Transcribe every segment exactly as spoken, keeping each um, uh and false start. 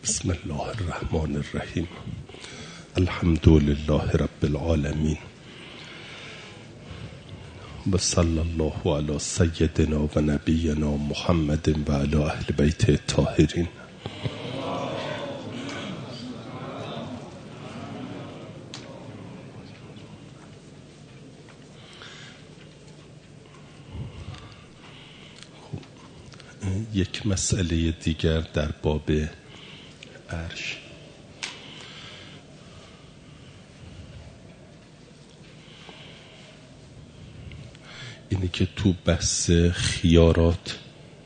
بسم الله الرحمن الرحیم. الحمد لله رب العالمین و صلی الله علی سیدنا و نبینا محمد و علی اهل بیت الطاهرین. یک مسئله دیگر در باب عرش. اینه که تو بحث خیارات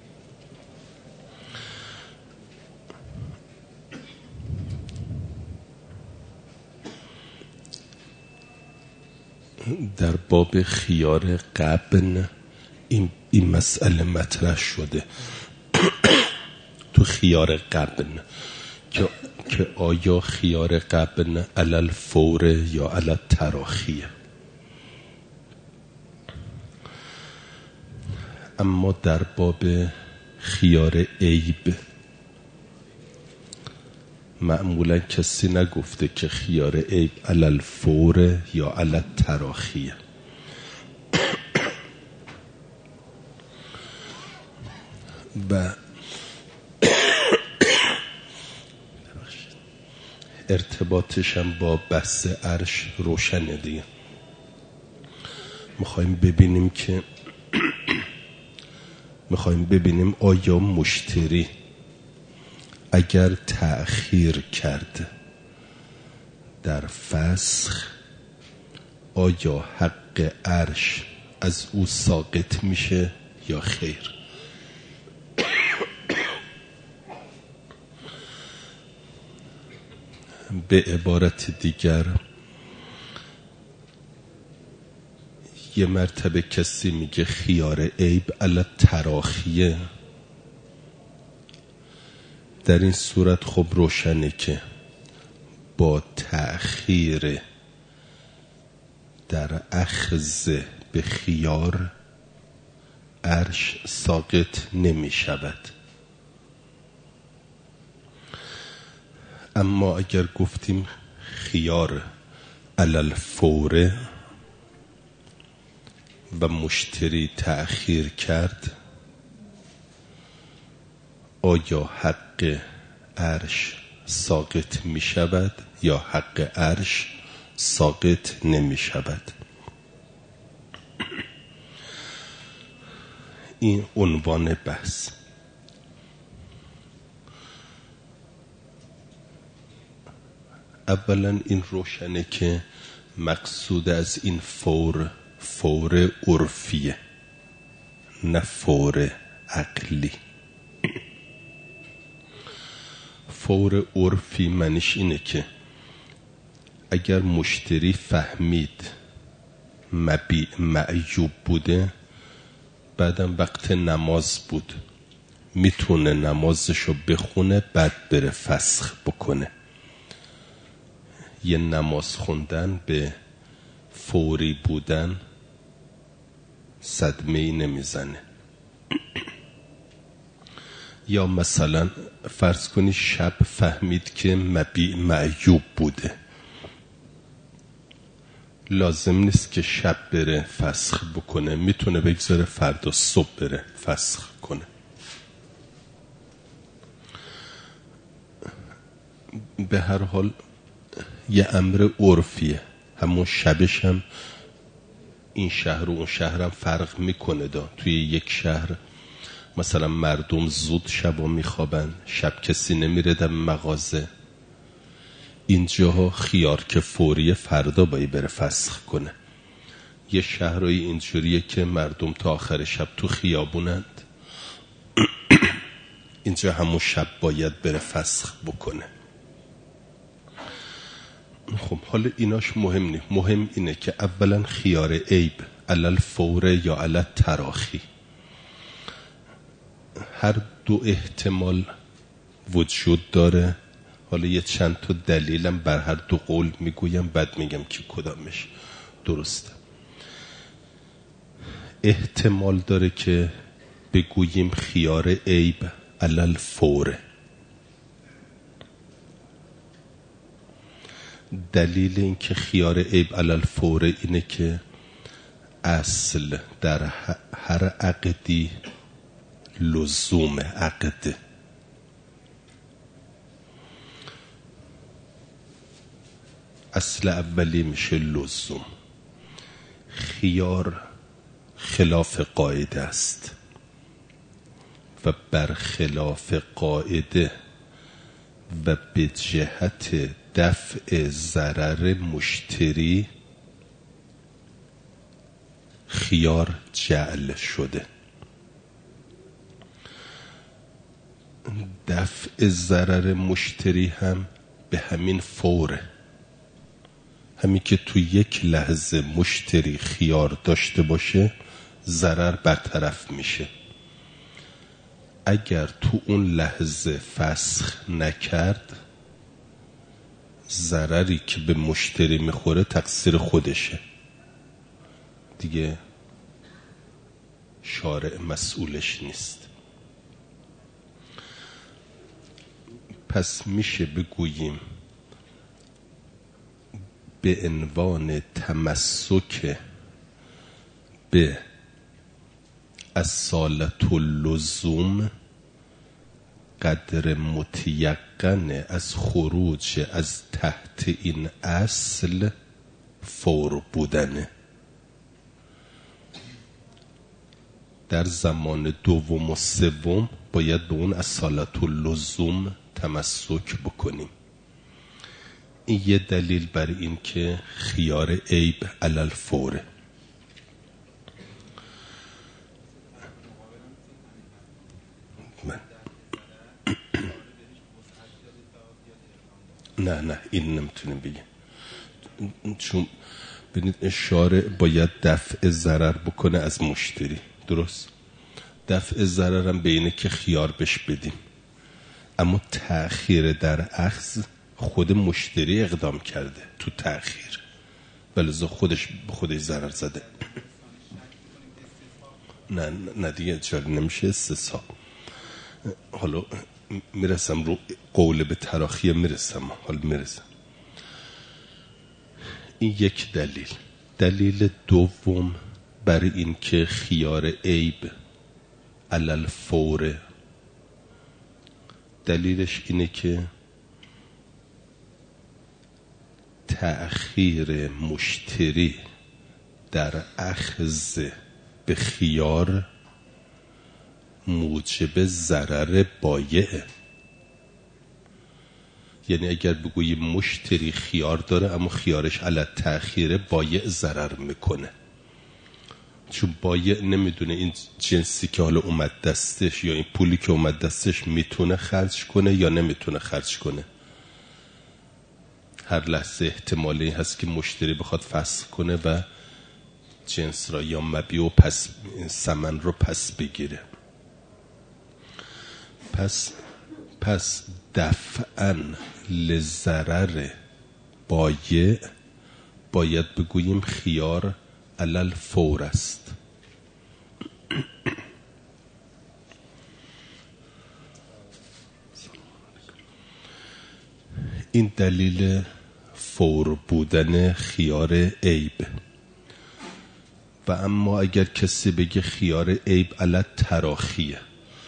در باب خیار قبن این, این مسئله مطرح شده تو خیار قبن که, که آیا خیار قبن علل فور یا علل تراخیه. اما در باب خیار عیب معمولا کسی نگفته که خیار عیب علل فور یا علل تراخیه. و ارتباطش هم با بحث عرش روشنه دیگه. میخوایم ببینیم که میخوایم ببینیم آیا مشتری اگر تأخیر کرد در فسخ آیا حق عرش از او ساقط میشه یا خیر. به عبارت دیگر یه مرتبه کسی میگه خیار عیب علی تراخیه، در این صورت خب روشنه که با تأخیر در اخذ به خیار عرش ساقط نمی شود. اما اگر گفتیم خیار علل فوره و مشتری تأخیر کرد آیا حق عرش ساقط می شود یا حق عرش ساقط نمی شود. این عنوان بحث. اولا این روشنه که مقصود از این فور فور عرفیه نه فور عقلی. فور عرفی معنیش اینه که اگر مشتری فهمید مبیع معیوب بوده بعدم وقت نماز بود میتونه نمازشو بخونه بعد بره فسخ بکنه. یه نماز خوندن به فوری بودن صدمه‌ای نمیزنه. یا مثلا فرض کنی شب فهمید که مبیع معیوب بوده، لازم نیست که شب بره فسخ بکنه، میتونه بگذاره فردا صبح بره فسخ کنه. به هر حال یه امر عرفیه، همون شبش هم این شهر و اون شهر هم فرق میکنه. دا توی یک شهر مثلا مردم زود شبا میخوابن، شب کسی نمیره در مغازه. اینجاها خیار که فوریه فردا باید بره فسخ کنه. یه شهرهای اینجوریه که مردم تا آخر شب تو خیابونند، اینجا همون شب باید بره فسخ بکنه. خب حالا ایناش مهم نیست، مهم اینه که اولا خیار عیب علل فوره یا علل تراخی. هر دو احتمال وجود داره. حالا یه چند تا دلیلم بر هر دو قول میگویم بعد میگم که کدامش درسته. احتمال داره که بگوییم خیار عیب علل فوره، دلیل این که خیار عیب علی الفور اینه که اصل در هر عقدی لزوم عقد. اصل اولی میشه لزوم. خیار خلاف قاعده است و برخلاف قاعده و به جهت دفع ضرر مشتری خیار جعل شده. دفع ضرر مشتری هم به همین فوره، همین که تو یک لحظه مشتری خیار داشته باشه ضرر برطرف میشه. اگر تو اون لحظه فسخ نکرد ضرری که به مشتری میخوره تقصیر خودشه دیگه، شارع مسئولش نیست. پس میشه بگوییم به عنوان تمسک به اصالت اللزوم قدر متیقن از خروج از تحت این اصل فور بودنه. در زمان دوم و سوم باید به اون اصالت اللزوم تمسک بکنیم. این یه دلیل بر این که خیار عیب علی الفوره. من نه نه این نمیتونیم بگیم، چون ببینید اشاره باید دفع ضرر بکنه از مشتری، درست؟ دفع ضرر هم به اینه که خیار بش بدیم، اما تأخیر در اخذ خود مشتری اقدام کرده تو تأخیر، بلزا خودش به خودش ضرر زده. نه نه دیگه چرا نمیشه استثناء. حالا میرسم رو قول به تراخی، میرسم حالا میرسم. این یک دلیل. دلیل دوم برای این که خیار عیب علی الفور، دلیلش اینه که تأخیر مشتری در اخذ به خیار موجب ضرر بایعه. یعنی اگر بگویی مشتری خیار داره اما خیارش علی تأخیر، بایع ضرر میکنه، چون بایع نمیدونه این جنسی که حالا اومد دستش یا این پولی که اومد دستش میتونه خرج کنه یا نمیتونه خرج کنه. هر لحظه احتمالی هست که مشتری بخواد فسخ کنه و جنس را یا مبیع و پس ثمن رو پس بگیره. پس پس دفعاً لضرر بایع باید بگوییم خیار علی الفور است. این دلیل فور بودن خیار عیب. و اما اگر کسی بگه خیار عیب علی تراخیه،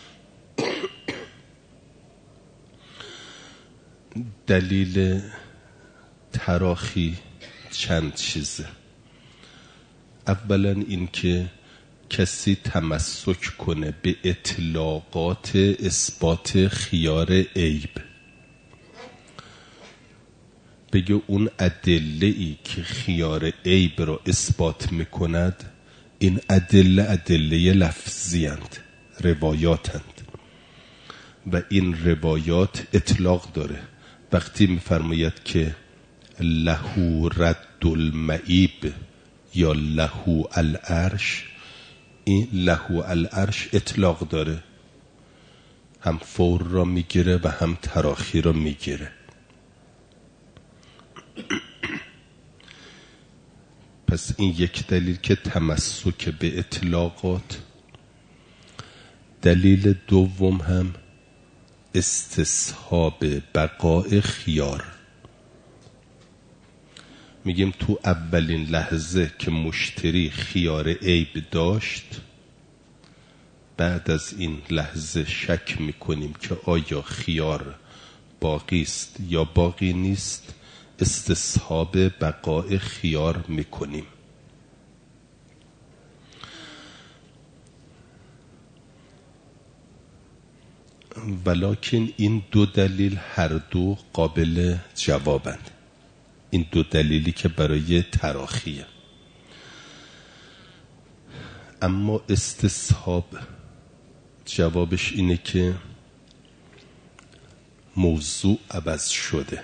دلیل تراخی چند چیزه. اولا این که کسی تمسک کنه به اطلاقات اثبات خیار عیب، بگه اون ادله ای که خیار عیب را اثبات میکند این ادله ادله لفظی اند، روایات اند و این روایات اطلاق داره. وقتی میفرماید که لهو رد المعیب یا لهو العرش، این لهو العرش اطلاق داره، هم فور را میگیره و هم تراخی را میگیره. پس این یک دلیل که تمسک به اطلاقات. دلیل دوم هم استصحاب بقاء خیار. میگیم تو اولین لحظه که مشتری خیار عیب داشت، بعد از این لحظه شک میکنیم که آیا خیار باقی است یا باقی نیست، استصحاب بقای خیار میکنیم. ولکن این دو دلیل هر دو قابل جوابند. این دو دلیلی که برای تراخیه، اما استصحاب جوابش اینه که موضوع عوض شده.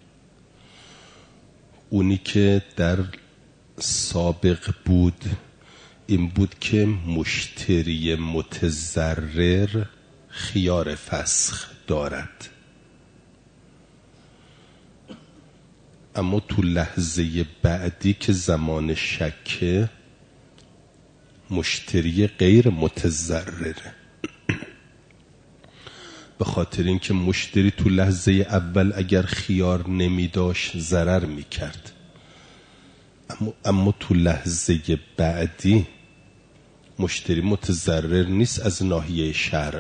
اونی که در سابق بود این بود که مشتری متضرر خیار فسخ دارد، اما تو لحظه بعدی که زمان شکه مشتری غیر متضرره. به خاطر اینکه مشتری تو لحظه اول اگر خیار نمی داشت ضرر می کرد، اما, اما تو لحظه بعدی مشتری متضرر نیست. از ناحیه شرع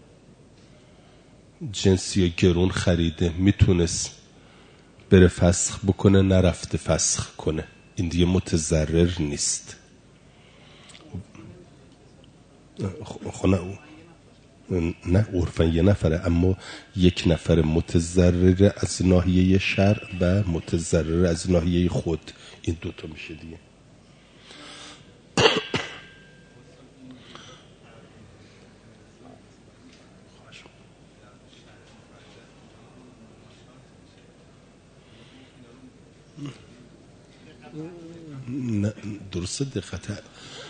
جنسی گرون خریده، میتونست بره فسخ بکنه، نرفته فسخ کنه، این دیگه متضرر نیست. خونه نه عرفا یه نفره، اما یک نفر متضرر از ناحیه شرع و متضرر از ناحیه خود، این دوتا میشه دیگه. نه درسته، دقت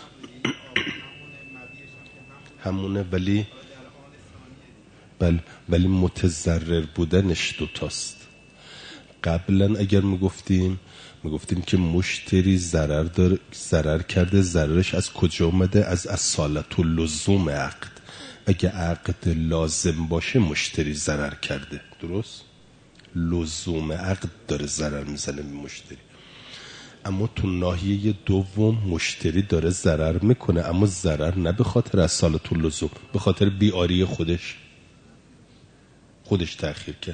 همونه، ولی بل ولی متضرر بودنش دوتاست. قبلا اگر میگفتیم میگفتیم که مشتری ضرر داره، ضرر کرده، ضررش از کجا اومده؟ از اصالت و لزوم عقد. اگه عقد لازم باشه مشتری ضرر کرده، درست؟ لزوم عقد داره ضرر میزنه به مشتری. اما تو ناحیه دوم مشتری داره ضرر میکنه، اما ضرر نه به خاطر اصالت و لزوم، به خاطر بیاری خودش خودش تأخیر کرد.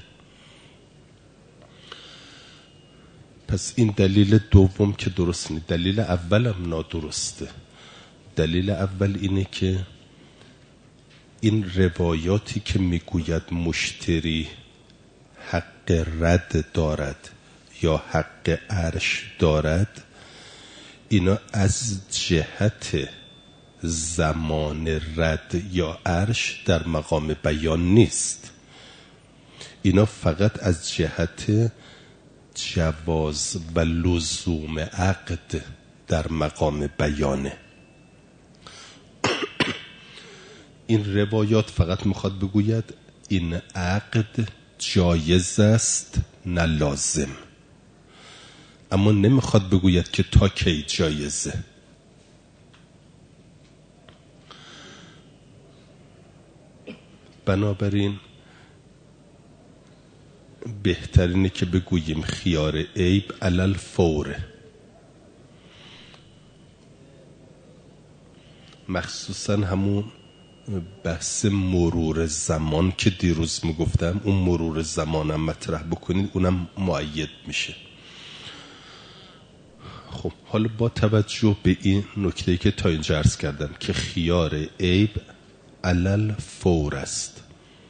پس این دلیل دوم که درست نیست، دلیل اولم نادرسته. دلیل اول اینه که این روایاتی که میگوید مشتری حق رد دارد یا حق عرش دارد، اینا از جهت زمان رد یا عرش در مقام بیان نیست. اینا فقط از جهت جواز و لزوم عقد در مقام بیانه. این روایات فقط میخواد بگوید این عقد جایز است نه لازم، اما نمیخواد بگوید که تا کی جایزه. بنابراین بهترینه که بگوییم خیار عیب علل فوره، مخصوصا همون بحث مرور زمان که دیروز میگفتم، اون مرور زمانم مطرح بکنید اونم مؤید میشه. خب حالا با توجه به این نکته که تا اینجا عرض کردم که خیار عیب علل فور است،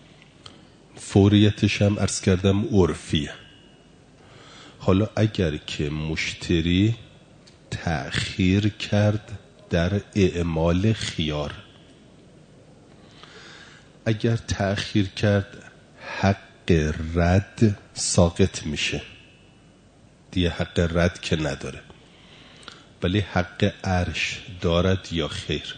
فوریتش هم عرض کردم عرفیه. حالا اگر که مشتری تأخیر کرد در اعمال خیار، اگر تأخیر کرد حق رد ساقط میشه دیگه، حق رد که نداره، ولی حق عرش دارد یا خیر؟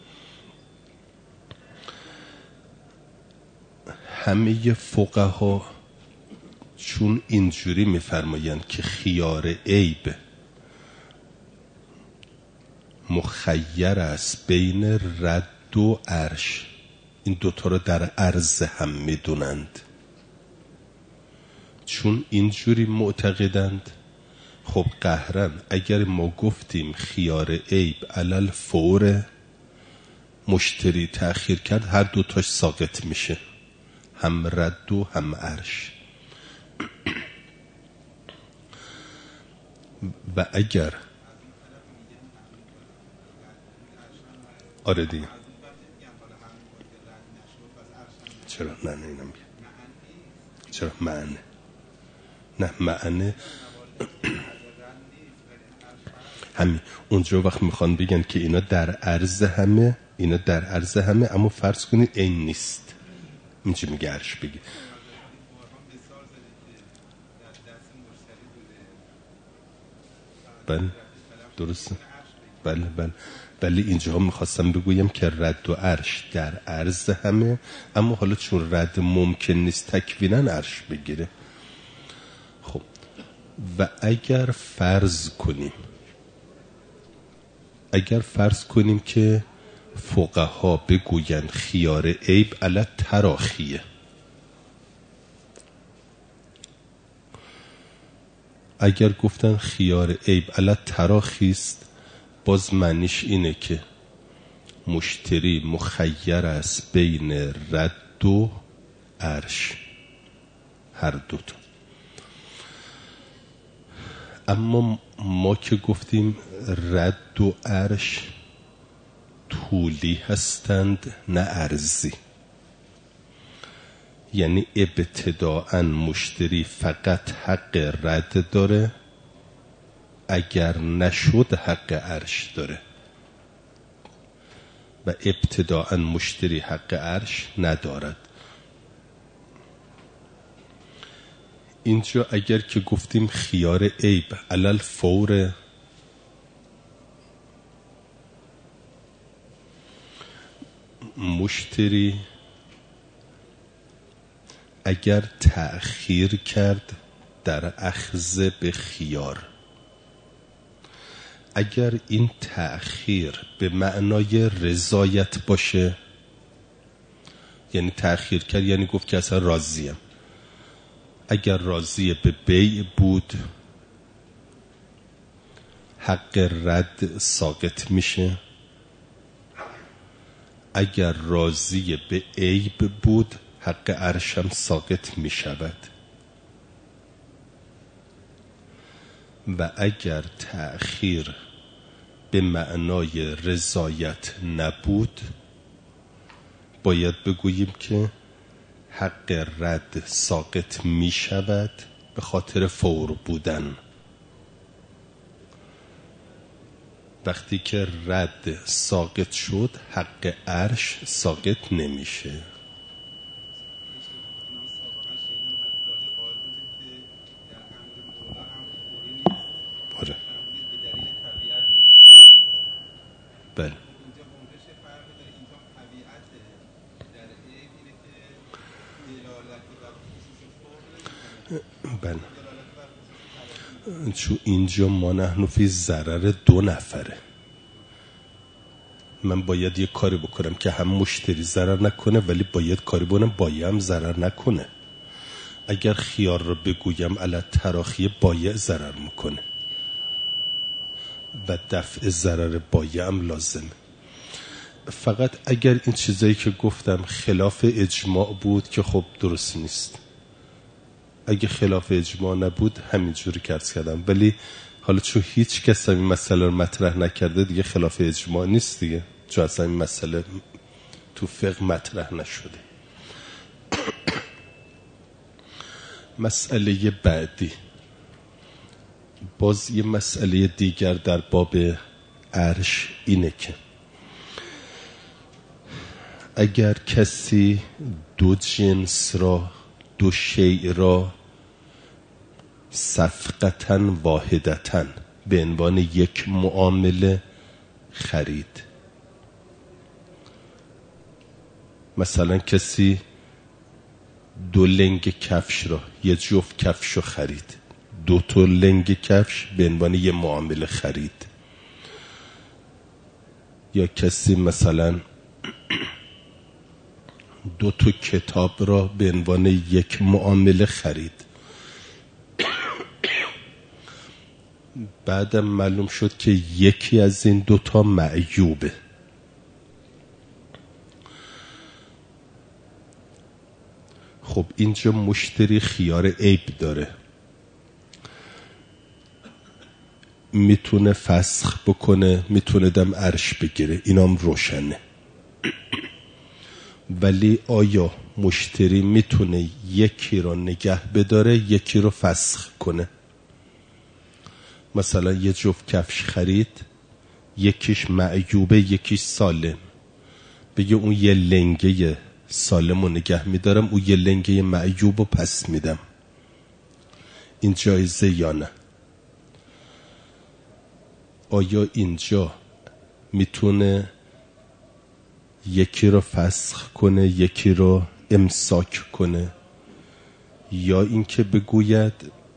همه فقها چون اینجوری میفرمایند که خیار عیب مخیر است بین رد و عرش، این دوتا رو در عرض هم میدونند. چون اینجوری معتقدند، خب قهرن اگر ما گفتیم خیار عیب علل فور، مشتری تأخیر کرد، هر دوتاش ساقط میشه، هم رد و هم عرش. و اگر آره دیگه چرا نه نه اینم بیا چرا معنی نه معنی همین اونجا وقت میخوان بگن که اینا در عرض همه، اینا در عرض همه، اما فرض کنید این نیست، این چی میگه عرش بگی. بله درسته، بله بله بله اینجا میخواستم بگویم که رد و عرش در عرض همه، اما حالا چون رد ممکن نیست تکوینا عرش بگیره. خب و اگر فرض کنیم اگر فرض کنیم که فقها بگوین خیار عیب علی تراخیه، اگر گفتن خیار عیب علی تراخی است، باز معنیش اینه که مشتری مخیر است بین رد و عرش، هر دوتا. اما ما که گفتیم رد و عرش طولی هستند نه عرضی، یعنی ابتداءً مشتری فقط حق رد داره، اگر نشد حق عرش داره، و ابتداءً مشتری حق عرش ندارد. اینجا اگر که گفتیم خیار عیب علل فور، مشتری اگر تأخیر کرد در اخذ به خیار، اگر این تأخیر به معنای رضایت باشه، یعنی تأخیر کرد یعنی گفت که اصلا راضیم، اگر راضی به بیع بود حق رد ساقط میشه، اگر راضی به عیب بود حق عرشم ساقط می شود. و اگر تأخیر به معنای رضایت نبود، باید بگوییم که حق رد ساقط می شود به خاطر فور بودن. وقتی که رد ساقط شد حق عرش ساقط نمیشه. بله بله بله چون اینجا ما نحن فی ضرر دو نفره، من باید یه کاری بکنم که هم مشتری ضرر نکنه، ولی باید کاری بکنم بایع هم ضرر نکنه. اگر خیار رو بگویم علی تراخی، بایع ضرر میکنه و دفع ضرر بایع هم لازمه. فقط اگر این چیزایی که گفتم خلاف اجماع بود که خب درست نیست، اگه خلاف اجماع نبود همینجوری کرد کردم، ولی حالا چون هیچ کس این مسئله رو مطرح نکرده دیگه خلاف اجماع نیست دیگه، چون اصلا این مسئله تو فقه مطرح نشده. مسئله بعدی باز یه مسئله دیگر در باب عرش اینه که اگر کسی دو جنس را، دو شیء را صفقتاً واحدتاً به عنوان یک معامله خرید، مثلا کسی دو لنگ کفش را، یه جفت کفش رو خرید، دو تا لنگ کفش به عنوان یک معامله خرید، یا کسی مثلا دو تا کتاب را به عنوان یک معامله خرید. بعدم معلوم شد که یکی از این دوتا معیوبه. خب اینجا مشتری خیار عیب داره، میتونه فسخ بکنه، میتونه دم عرش بگیره، اینام روشنه. ولی آیا مشتری میتونه یکی رو نگه بداره یکی رو فسخ کنه؟ مثلا یه جفت کفش خرید، یکیش معیوبه یکیش سالم، بگه اون یه لنگه سالم رو نگه میدارم، اون یه لنگه معیوب رو پس میدم، این جایزه یا نه؟ آیا اینجا میتونه یکی رو فسخ کنه یکی رو امساک کنه، یا اینکه بگوید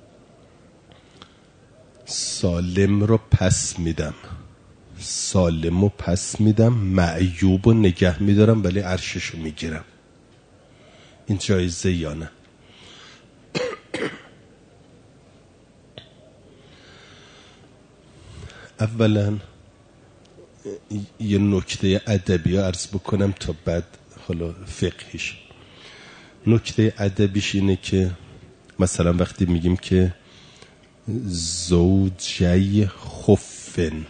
سالم رو پس میدم، سالم رو پس میدم، معیوب رو نگه میدارم ولی عرشش رو میگیرم، این جایزه یا نه؟ اولا یه نکته ادبی عرض بکنم تا بعد حالا فقهیش. نکته ادبیش اینه که مثلا وقتی میگیم که زوجی خفن،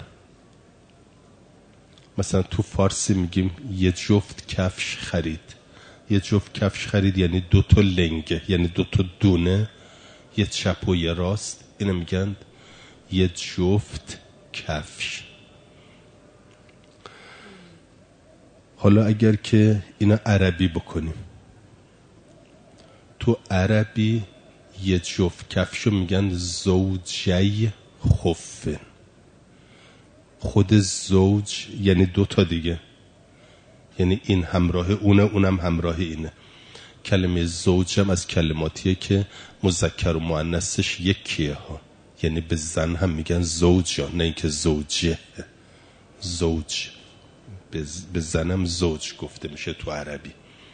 مثلا تو فارسی میگیم یه جفت کفش خرید، یه جفت کفش خرید یعنی دو تا لنگه، یعنی دو تا دونه، یه چپ و یه راست، اینو میگن یه جفت کفش. حالا اگر که اینا عربی بکنیم، تو عربی یه جفت کفشو میگن زوجی خفن. خود زوج یعنی دو تا دیگه، یعنی این همراه اونه اونم همراه اینه. کلمه زوج هم از کلماتیه که مذکر و مؤنثش یکیه ها، یعنی به زن هم میگن زوج، نه اینکه زوجه. زوج به زنم زوج گفته میشه تو عربی.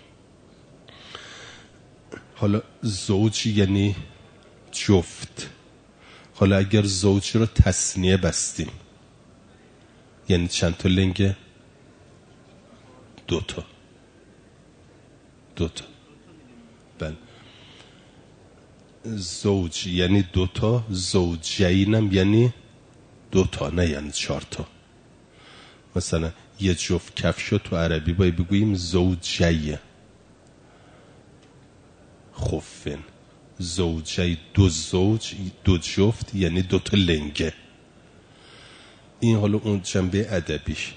حالا زوج یعنی جفت. حالا اگر زوج رو تثنیه بستیم یعنی چند تا لنگه؟ دوتا. دوتا بله. زوج یعنی دوتا، زوجینم یعنی دوتا، نه یعنی چهار تا. مثلا یه جفت کفشو تو عربی باید بگوییم زوجیه خفن. زوجی دو زوج، دو جفت یعنی دو تا لنگه. این حالا اون جنبه ادبیش.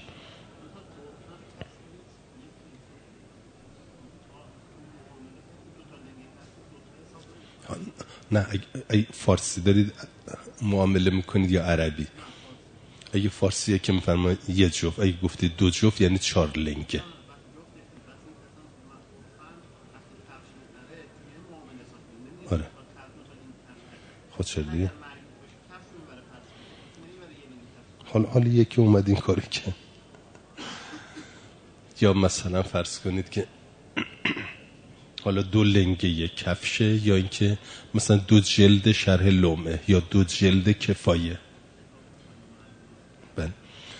نه اگه فارسی دارید معامله میکنید یا عربی؟ اگه فارسیه که میفرمایید یه جفت، اگه گفتید دو جفت یعنی چهار لنگه. آره خود شدی؟ حالا حالا یکی اومد این کاری که یا مثلا فرض کنید که حالا دو لنگه یک کفشه، یا اینکه مثلا دو جلد شرح لومه یا دو جلد کفایه. بله.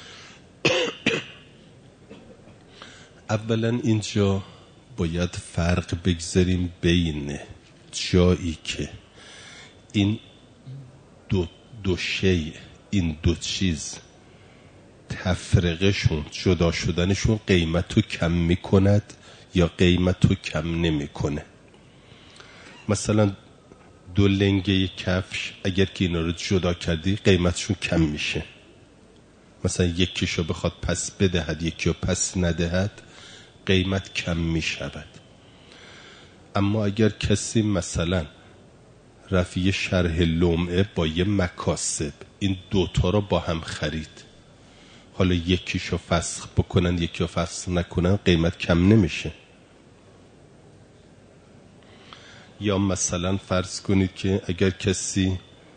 اولا اینجا باید فرق بگذاریم بین جایی که این دو دو شی، این دو چیز تفرقهشون، جدا شدنشون قیمت رو کم میکند یا قیمت رو کم نمیکنه. مثلا دو لنگه کفش اگر که اینا رو جدا کردی قیمتشون کم میشه. مثلا یکیشو بخواد پس بدهد یکی رو پس ندهد قیمت کم میشود. اما اگر کسی مثلا رفیع شرح لومعه با یه مکاسب این دوتا رو با هم خرید، حالا یکیشو فسخ بکنن یکی رو فسخ نکنن قیمت کم نمیشه. یا مثلا فرض کنید که اگر کسی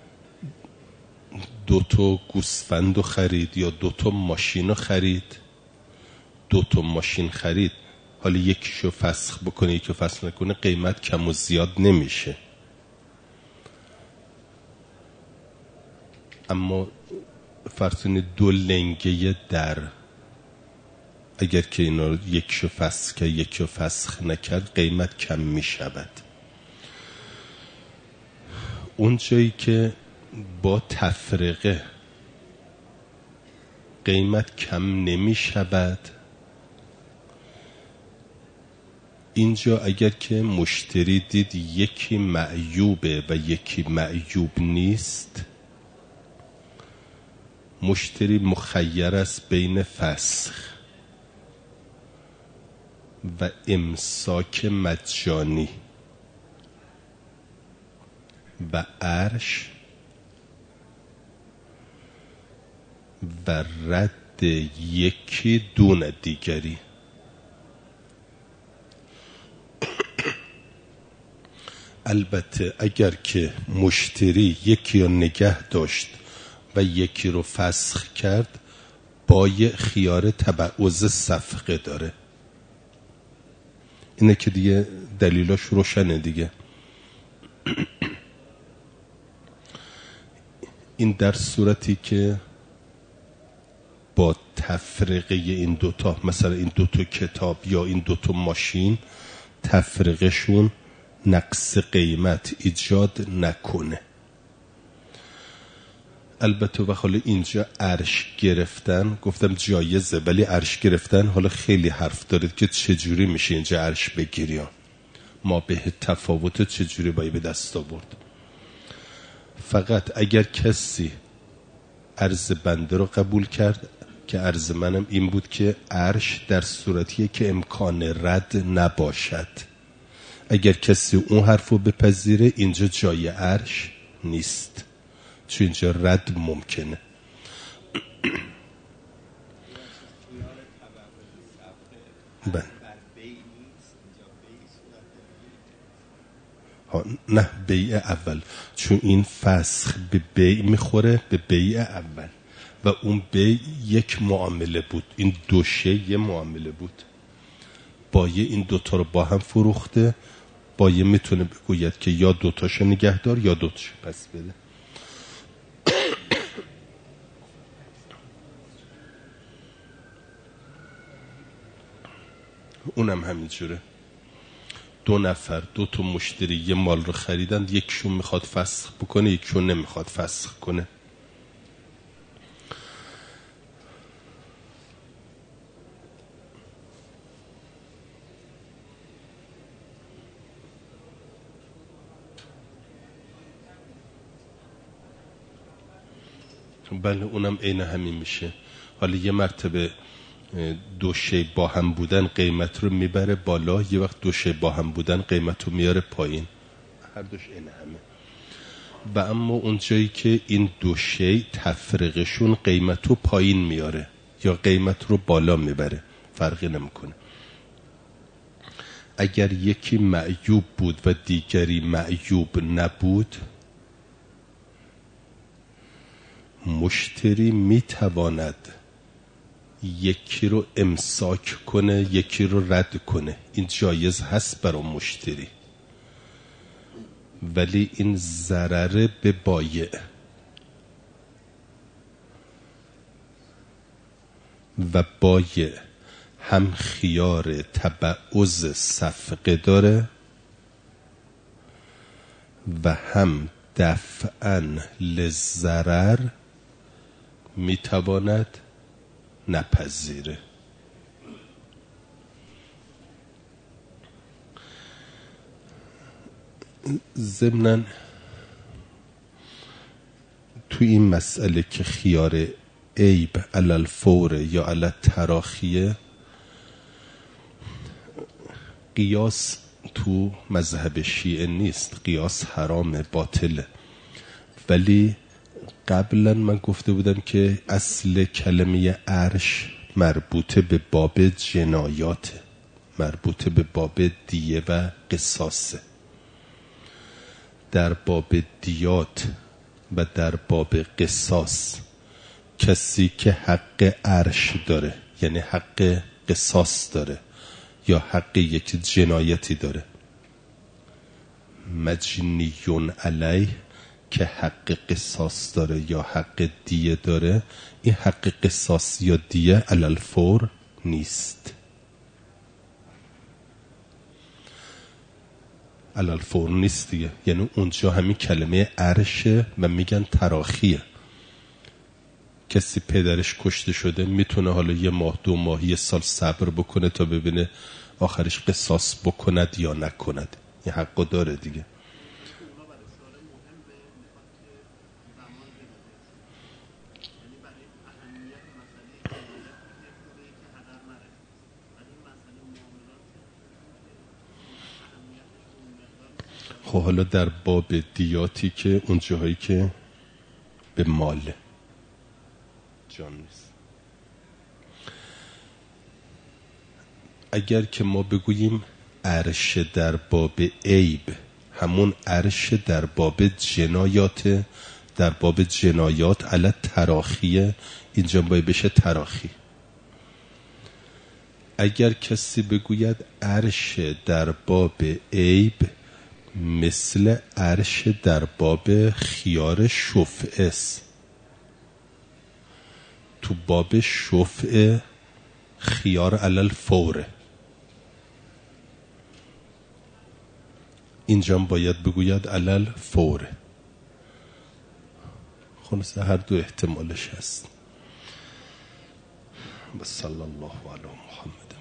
دو تا گوسفند خرید یا دو تا ماشین خرید، دو تا ماشین خرید، حالا یکیشو فسخ بکنه یکی رو فسخ نکنه قیمت کم و زیاد نمیشه. اما فرسون دو لنگه در اگر که اینا رو یکشو فسخ که یکشو فسخ نکرد قیمت کم می شود. اون جایی که با تفرقه قیمت کم نمی شود، اینجا اگر که مشتری دید یکی معیوبه و یکی معیوب نیست، مشتری مخیر است بین فسخ و امساک مجانی و عرش و رد یکی دون دیگری. البته اگر که مشتری یکی رو نگه داشت و یکی رو فسخ کرد، بایع خیار تبعوض صفقه داره. اینه که دیگه دلیلاش روشنه دیگه. این در صورتی که با تفرقه این دوتا، مثلا این دوتا کتاب یا این دوتا ماشین، تفرقشون نقص قیمت ایجاد نکنه. البته و حالا اینجا عرش گرفتن گفتم جایزه، ولی عرش گرفتن حالا خیلی حرف دارید که چجوری میشه اینجا عرش بگیری، ما به تفاوت چجوری باید به دست آورد. فقط اگر کسی عرض بنده رو قبول کرد، که عرض منم این بود که عرش در صورتیه که امکان رد نباشد. اگر کسی اون حرف رو بپذیره، اینجا جای عرش نیست، چون اینجا رد ممکنه. بله. نه بیع اول، چون این فسخ به بیع میخوره، به بیع اول، و اون بیع یک معامله بود، این دوشه یه معامله بود. بایع این دوتا رو با هم فروخته، بایع میتونه بگوید که یا دوتاشو نگه دار یا دوتاشو پس بده. اونم همینجوره. دو نفر دو تا مشتری یه مال رو خریدن، یکشون میخواد فسخ بکنه، یکشون نمیخواد فسخ کنه. بله اونم عین همین میشه. حالا یه مرتبه دو شی با هم بودن قیمت رو میبره بالا، یه وقت دو شی با هم بودن قیمت رو میاره پایین، هر دوش این همه. و اما اون جایی که این دو شی تفرقشون قیمت رو پایین میاره یا قیمت رو بالا میبره، فرقی نمیکنه. اگر یکی معیوب بود و دیگری معیوب نبود، مشتری میتواند یکی رو امساک کنه، یکی رو رد کنه. این جایز هست برای مشتری، ولی این ضرر به بایع و بایع هم خیار تبعوض صفقه داره و هم دفعاً للضرر میتواند نپذیره. ضمناً تو این مسئله که خیار عیب علی الفور یا علی التراخیه، قیاس تو مذهب شیعه نیست، قیاس حرام باطله. ولی قبلا من گفته بودم که اصل کلمه عرش مربوطه به باب جنایات، مربوطه به باب دیه و قصاصه. در باب دیات و در باب قصاص کسی که حق عرش داره، یعنی حق قصاص داره یا حق یک جنایتی داره، مجنیون علیه، که حق قصاص داره یا حق دیه داره، این حق قصاص یا دیه علل فور نیست. علل فور نیست دیگه. یعنی اونجا همین کلمه عرشه و میگن تراخیه. کسی پدرش کشته شده میتونه حالا یه ماه دو ماه یه سال صبر بکنه تا ببینه آخرش قصاص بکند یا نکند. این حقو داره دیگه. خب حالا در باب دیاتی که اون جاهایی که به مال جان نیست، اگر که ما بگوییم عرش در باب عیب، همون عرش در باب جنایات، در باب جنایات علی تراخیه، اینجا باید بشه تراخی. اگر کسی بگوید عرش در باب عیب، مثل عرش در باب خیار شفعه است. تو باب شفعه خیار علل فوره، اینجا باید بگوید علل فوره. خلاصه هر دو احتمالش هست. صلی الله علی محمد.